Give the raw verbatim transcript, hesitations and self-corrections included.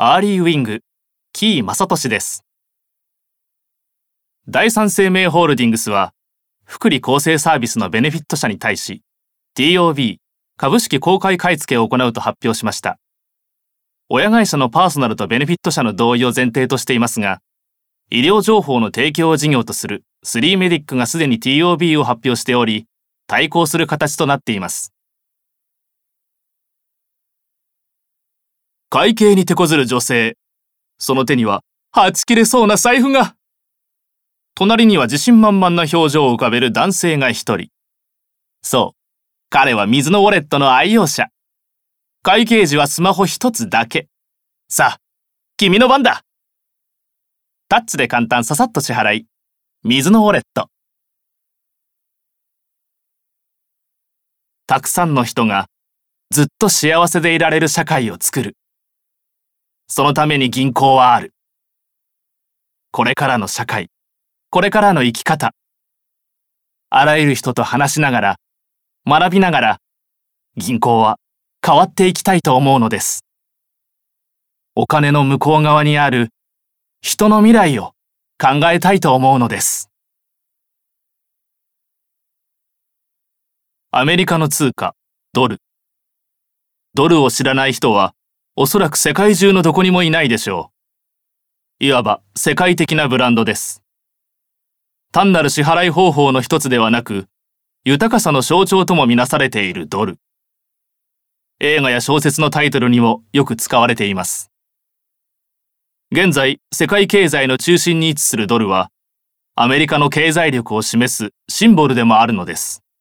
アーリーウィング、木井正俊です。第三生命ホールディングスは、福利厚生サービスのベネフィット者に対し、ティーオービー、株式公開買い付けを行うと発表しました。親会社のパーソナルとベネフィット者の同意を前提としていますが、医療情報の提供を事業とするスリーメディックがすでに ティーオービー を発表しており、対抗する形となっています。会計に手こずる女性。その手には、はち切れそうな財布が。隣には自信満々な表情を浮かべる男性が一人。そう、彼は水のウォレットの愛用者。会計時はスマホ一つだけ。さあ、君の番だ。タッチで簡単ささっと支払い。水のウォレット。たくさんの人がずっと幸せでいられる社会を作る。そのために銀行はある。これからの社会、これからの生き方。あらゆる人と話しながら、学びながら、銀行は変わっていきたいと思うのです。お金の向こう側にある人の未来を考えたいと思うのです。アメリカの通貨、ドル。ドルを知らない人は、おそらく世界中のどこにもいないでしょう。いわば世界的なブランドです。単なる支払い方法の一つではなく、豊かさの象徴ともみなされているドル。映画や小説のタイトルにもよく使われています。現在、世界経済の中心に位置するドルは、アメリカの経済力を示すシンボルでもあるのです。